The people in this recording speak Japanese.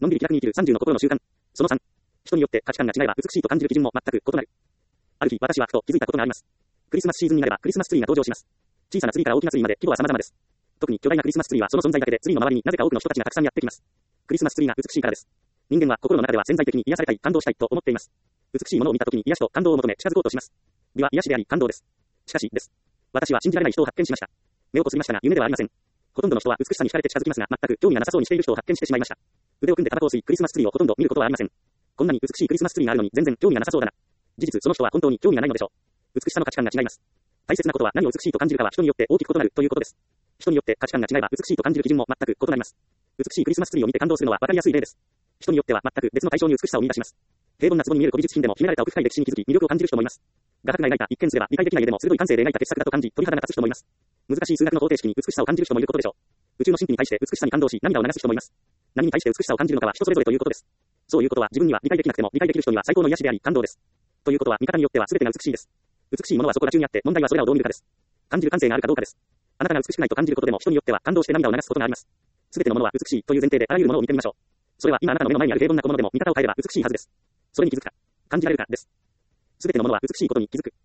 のんびり気楽に生きる30の心の習慣。その3。人によって価値観が違えば美しいと感じる基準も全く異なる。ある日、私はふと気づいたことがあります。クリスマスシーズンになればクリスマスツリーが登場します。小さなツリーから大きなツリーまで規模は様々です。特に巨大なクリスマスツリーはその存在だけでツリーの周りになぜか多くの人たちがたくさんやってきます。クリスマスツリーが美しいからです。人間は心の中では潜在的に癒されたい、感動したいと思っています。美しいものを見たときに癒しと感動を求め近づこうとします。美は癒しであり感動です。しかし、です。私は信じられない人を発見しました。目をこすりましたが夢ではありません。ほとんどの人は美しさに惹かれて近づきますが、全く興味がなさそうにしている人を発見してしまいました。腕を組んでタバコを吸いクリスマスツリーをほとんど見ることはありません。こんなに美しいクリスマスツリーがあるのに全然興味がなさそうだな。事実、その人は本当に興味がないのでしょう。美しさの価値観が違います。大切なことは何を美しいと感じるかは人によって大きく異なるということです。人によって価値観が違えば美しいと感じる基準も全く異なります。美しいクリスマスツリーを見て感動するのは分かりやすい例です。人によっては全く別の対象に美しさを見出します。平凡な壺に見える古美術品でも秘められた奥深い歴史に気づき魅力を感じる人もいます。画伯が描いた一見すれば理解できない絵でも鋭い感性で描いた傑作だと感じ鳥肌が立つ人もいます。難しい数学の方程式に美しさを感じる人もいることでしょう。宇宙の神秘に対して美しさに感動し涙を流す人もいます。何に対して美しさを感じるのかは人それぞれということです。そういうことは自分には理解できなくても理解できる人には最高の癒しであり感動です。ということは見方によっては全てが美しいです。美しいものはそこら中にあって問題はそれらをどう見るかです。感じる感性があるかどうかです。あなたが美しくないと感じることでも人によっては感動して涙を流すことがあります。全てのものは美しいという前提であらゆるものを見てみましょう。それは今あなたの目の前にある平凡な小物でも見方を変えれば美しいはずです。それに気づくか、感じられるかです。全てのものは美しいことに気づく。